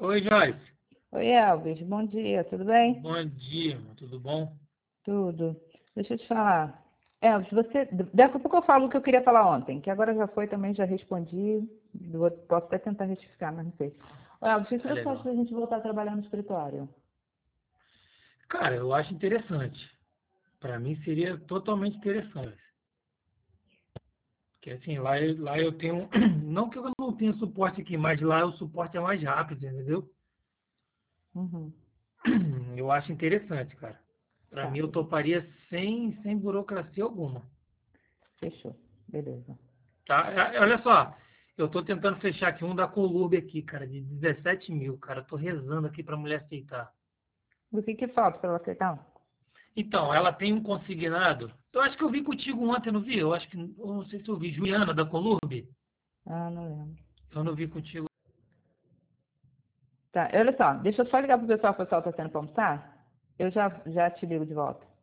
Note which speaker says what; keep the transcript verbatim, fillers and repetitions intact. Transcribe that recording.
Speaker 1: Oi, Joyce.
Speaker 2: Oi, Elvis, bom dia, tudo bem?
Speaker 1: Bom dia, irmão. Tudo bom?
Speaker 2: Tudo. Deixa eu te falar. Elvis, você. Daqui a pouco eu falo o que eu queria falar ontem, que agora já foi também, já respondi. Vou- Posso até tentar retificar, mas não sei. Ô, Elvis, o que
Speaker 1: Tá
Speaker 2: você acha
Speaker 1: legal.
Speaker 2: da gente voltar a trabalhar no escritório?
Speaker 1: Cara, eu acho interessante. Para mim seria totalmente interessante. Porque assim, lá, eu- lá eu tenho. Não que eu não tenha suporte aqui, mas lá o suporte é mais rápido, entendeu?
Speaker 2: Uhum.
Speaker 1: Eu acho interessante, cara. Para
Speaker 2: Tá,
Speaker 1: mim eu toparia sem, sem burocracia alguma.
Speaker 2: fechou. Beleza.
Speaker 1: Tá? É, olha só, eu tô tentando fechar aqui um da Colube aqui, cara, de dezessete mil, cara. Eu tô rezando aqui pra mulher aceitar.
Speaker 2: O que que falta para ela aceitar?
Speaker 1: Então, ela tem um consignado. Eu acho que eu vi contigo ontem, não vi? Eu acho que, eu não sei se eu vi. Juliana da Colurbe?
Speaker 2: Ah, não lembro.
Speaker 1: Eu não vi contigo.
Speaker 2: Tá, olha só, deixa eu só ligar pro pessoal, o pessoal tá saindo pra almoçar. Eu já, já te ligo de volta.